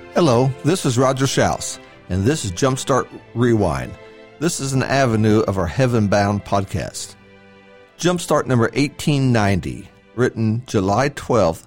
Hello, this is Roger Schaus, and this is Jumpstart Rewind. This is an avenue of our Heaven Bound podcast. Jumpstart number 1890, written July 12th,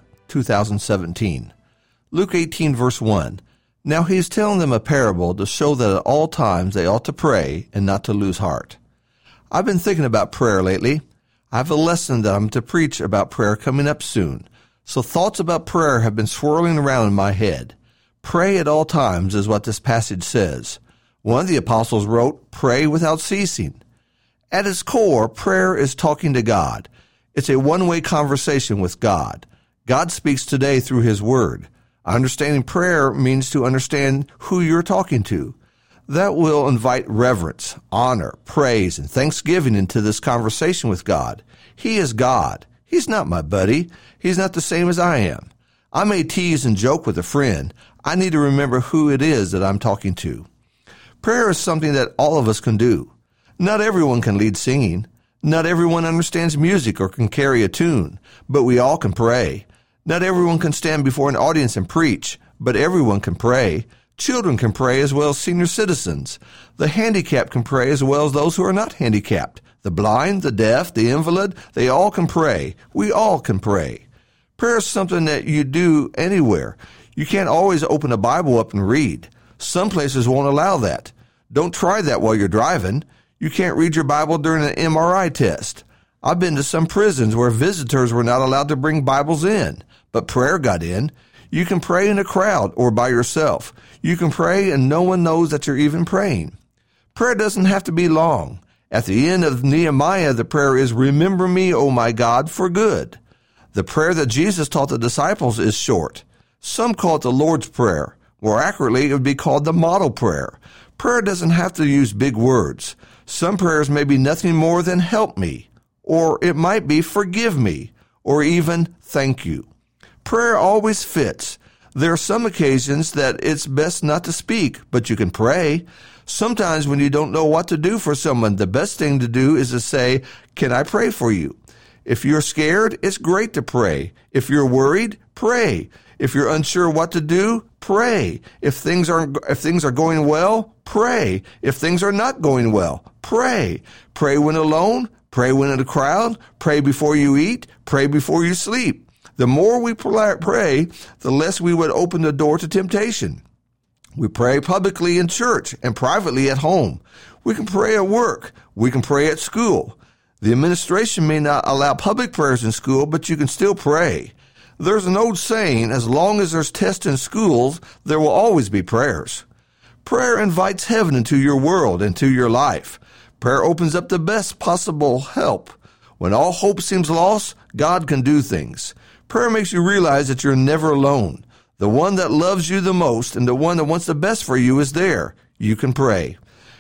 2017. Luke 18, verse 1. Now he's telling them a parable to show that at all times they ought to pray and not to lose heart. I've been thinking about prayer lately. I have a lesson that I'm to preach about prayer coming up soon, so thoughts about prayer have been swirling around in my head. Pray at all times is what this passage says. One of the apostles wrote, pray without ceasing. At its core, prayer is talking to God. It's a one-way conversation with God. God speaks today through His Word. Understanding prayer means to understand who you're talking to. That will invite reverence, honor, praise, and thanksgiving into this conversation with God. He is God. He's not my buddy. He's not the same as I am. I may tease and joke with a friend. I need to remember who it is that I'm talking to. Prayer is something that all of us can do. Not everyone can lead singing. Not everyone understands music or can carry a tune, but we all can pray. Not everyone can stand before an audience and preach, but everyone can pray. Children can pray as well as senior citizens. The handicapped can pray as well as those who are not handicapped. The blind, the deaf, the invalid, they all can pray. We all can pray. Prayer is something that you do anywhere. You can't always open a Bible up and read. Some places won't allow that. Don't try that while you're driving. You can't read your Bible during an MRI test. I've been to some prisons where visitors were not allowed to bring Bibles in, but prayer got in. You can pray in a crowd or by yourself. You can pray and no one knows that you're even praying. Prayer doesn't have to be long. At the end of Nehemiah, the prayer is, remember me, O my God, for good. The prayer that Jesus taught the disciples is short. Some call it the Lord's Prayer. More accurately, it would be called the model prayer. Prayer doesn't have to use big words. Some prayers may be nothing more than help me, or it might be forgive me, or even thank you. Prayer always fits. There are some occasions that it's best not to speak, but you can pray. Sometimes when you don't know what to do for someone, the best thing to do is to say, can I pray for you? If you're scared, it's great to pray. If you're worried, pray. If you're unsure what to do, pray. If things are going well, pray. If things are not going well, pray. Pray when alone, pray when in a crowd, pray before you eat, pray before you sleep. The more we pray, the less we would open the door to temptation. We pray publicly in church and privately at home. We can pray at work. We can pray at school. The administration may not allow public prayers in school, but you can still pray. There's an old saying, as long as there's tests in schools, there will always be prayers. Prayer invites heaven into your world, into your life. Prayer opens up the best possible help. When all hope seems lost, God can do things. Prayer makes you realize that you're never alone. The one that loves you the most and the one that wants the best for you is there. You can pray.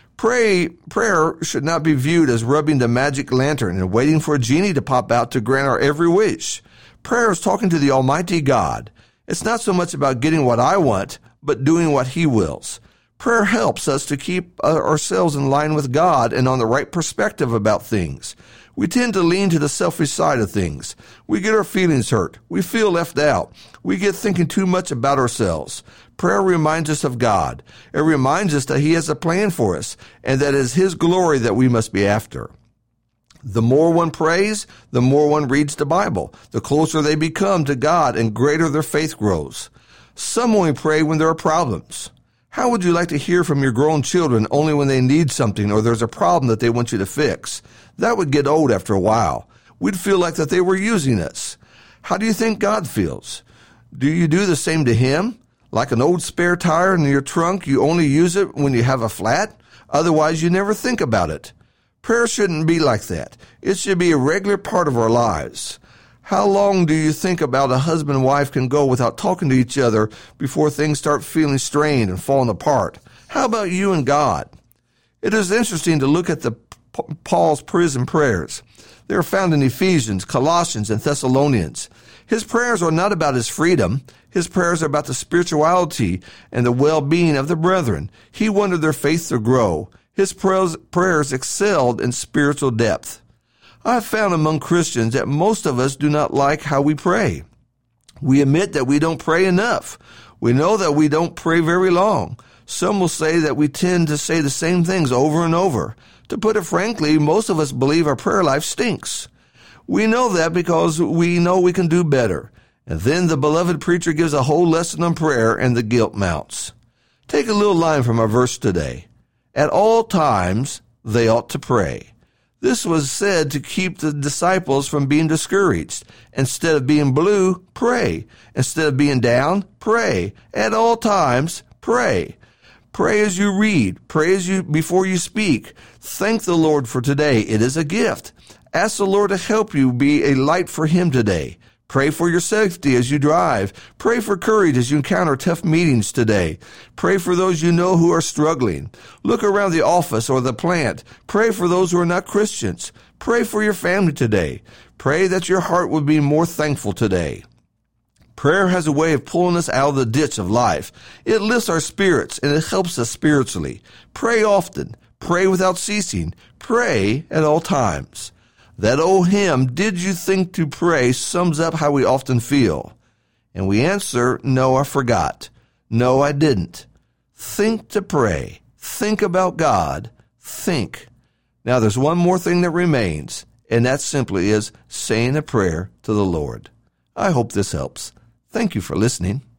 Prayer should not be viewed as rubbing the magic lantern and waiting for a genie to pop out to grant our every wish. Prayer is talking to the Almighty God. It's not so much about getting what I want, but doing what He wills. Prayer helps us to keep ourselves in line with God and on the right perspective about things. We tend to lean to the selfish side of things. We get our feelings hurt. We feel left out. We get thinking too much about ourselves. Prayer reminds us of God. It reminds us that He has a plan for us and that it is His glory that we must be after. The more one prays, the more one reads the Bible. The closer they become to God and greater their faith grows. Some only pray when there are problems. How would you like to hear from your grown children only when they need something or there's a problem that they want you to fix? That would get old after a while. We'd feel like that they were using us. How do you think God feels? Do you do the same to Him? Like an old spare tire in your trunk, you only use it when you have a flat? Otherwise, you never think about it. Prayer shouldn't be like that. It should be a regular part of our lives. How long do you think about a husband and wife can go without talking to each other before things start feeling strained and falling apart? How about you and God? It is interesting to look at Paul's prison prayers. They are found in Ephesians, Colossians, and Thessalonians. His prayers are not about his freedom. His prayers are about the spirituality and the well-being of the brethren. He wanted their faith to grow. His prayers excelled in spiritual depth. I have found among Christians that most of us do not like how we pray. We admit that we don't pray enough. We know that we don't pray very long. Some will say that we tend to say the same things over and over. To put it frankly, most of us believe our prayer life stinks. We know that because we know we can do better. And then the beloved preacher gives a whole lesson on prayer and the guilt mounts. Take a little line from our verse today. At all times, they ought to pray. This was said to keep the disciples from being discouraged. Instead of being blue, pray. Instead of being down, pray. At all times, pray. Pray as you read. Pray before you speak. Thank the Lord for today. It is a gift. Ask the Lord to help you be a light for Him today. Pray for your safety as you drive. Pray for courage as you encounter tough meetings today. Pray for those you know who are struggling. Look around the office or the plant. Pray for those who are not Christians. Pray for your family today. Pray that your heart would be more thankful today. Prayer has a way of pulling us out of the ditch of life. It lifts our spirits and it helps us spiritually. Pray often. Pray without ceasing. Pray at all times. That old hymn, Did You Think to Pray, sums up how we often feel. And we answer, no, I forgot. No, I didn't. Think to pray. Think about God. Think. Now there's one more thing that remains, and that simply is saying a prayer to the Lord. I hope this helps. Thank you for listening.